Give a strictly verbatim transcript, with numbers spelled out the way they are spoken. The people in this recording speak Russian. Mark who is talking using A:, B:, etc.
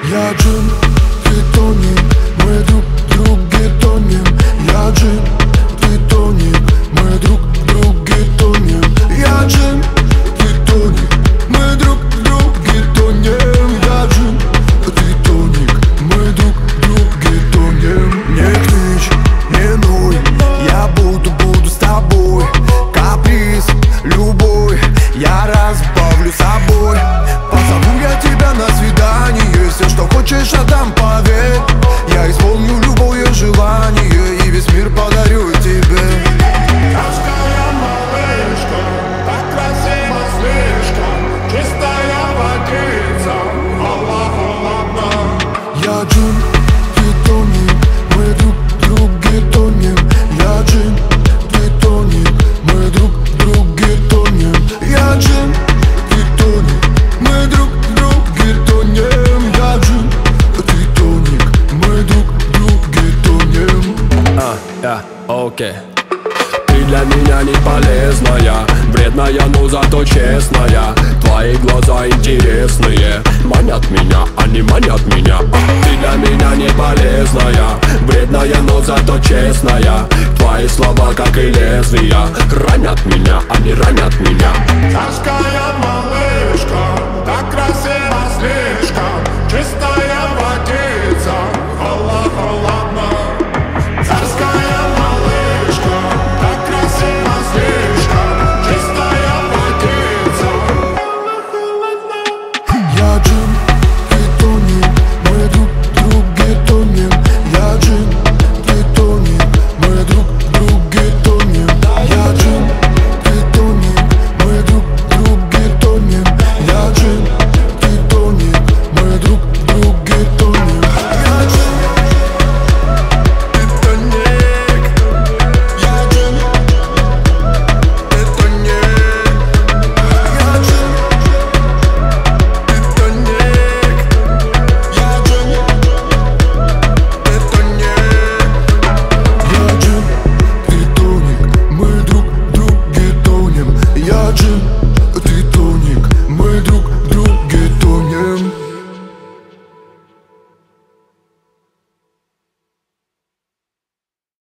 A: Я джин, ты тоник, мы друг в друге тонем. Я джин, ты тоник, мы друг в друге тонем. Я джин, ты тоник, мы друг в друге тонем. Я джин, ты тоник, мы друг в друге тонем. Не клич, не ной, я буду, буду с тобой. Каприз любой, я разбавлю собой. Позову я тебя на свидание, все, что хочешь, отдам, поверь. Я исполню любое желание и весь мир подарю тебе.
B: Русская малышка, так красиво слишком, чистая водица, Аллах, Аллах.
A: Я джин, ты тоник, мы друг в друге тонем. Я джин, ты тоник, мы друг в друге тонем. Я джин, ты тоник, мы друг в друге тонем. Я джин, ты тоник, мы друг в друге тонем.
C: А, я, окей. Ты для меня не полезная, вредная, но зато честная. Твои глаза интересные, манят меня, они манят меня. Ты для меня не полезная, вредная, но зато честная. Твои слова, как и лезвия, ранят меня, они ранят меня.
B: Русская малышка,